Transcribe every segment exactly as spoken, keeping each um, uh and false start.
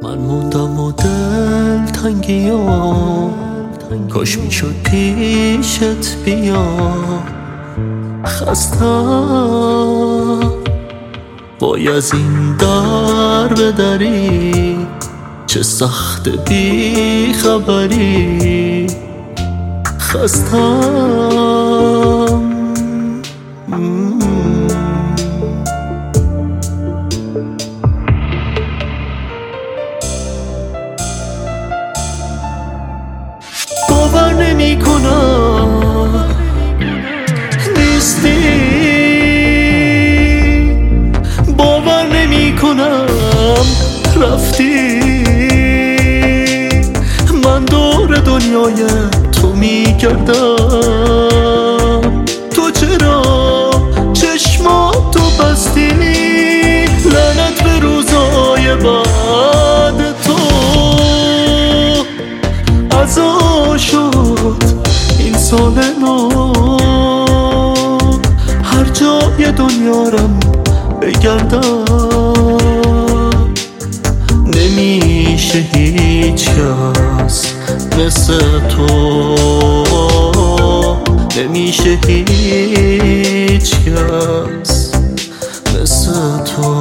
من موندم و دل تنگیام، کاش میشد پیشت بیام. خستم وای از این در بدری، چه سخت بی خبری. خستم باور نمی کنم نیستی، باور نمی کنم رفتی. من دور دنیای تو می گردم، تو چرا چشماتو بستی؟ لعنت به روزای بعد تو. عزا شد این سال نو، هر جای دنیا رم بگردم. نمیشه هیچ کس مثل تو، نمیشه هیچ کس مثل تو.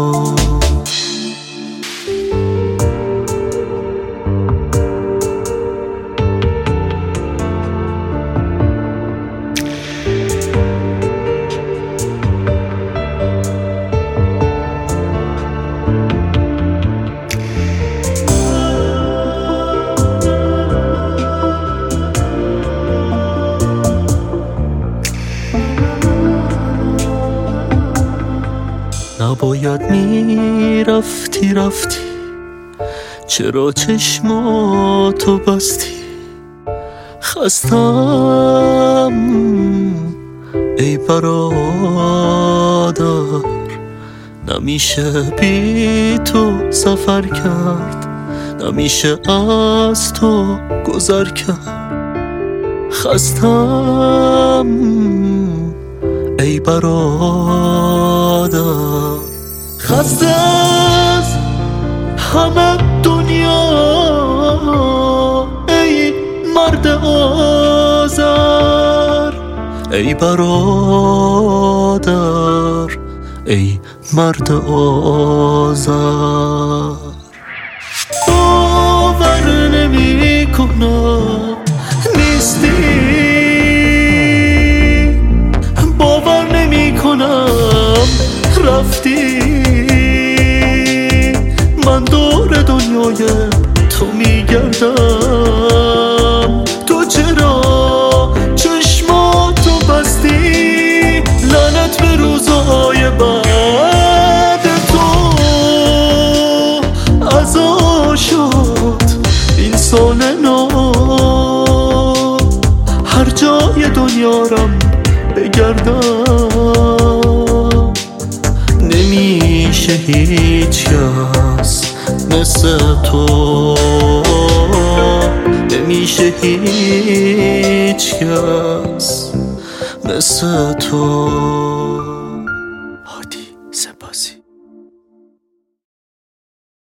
نباید میرفتی رفتی، چرا چشماتو بستی؟ خستم ای برادر، نمیشه بی تو سفر کرد، نمیشه از تو گذر کرد. خستم ای برادر، خسته از همه دنیا ای مرد آزر. ای برادر ای مرد آزر. باور نمی کنم نیستی، باور نمی کنم رفتی. من دور دنیای تو می گردم، تو چرا چشماتو بستی؟ لعنت به روزهای بعد تو. عزا شد این سال نو، هر جای دنیا رم بگردم. نمیشه هیچ کس مثل تو، نمیشه هیچ کس مثل تو.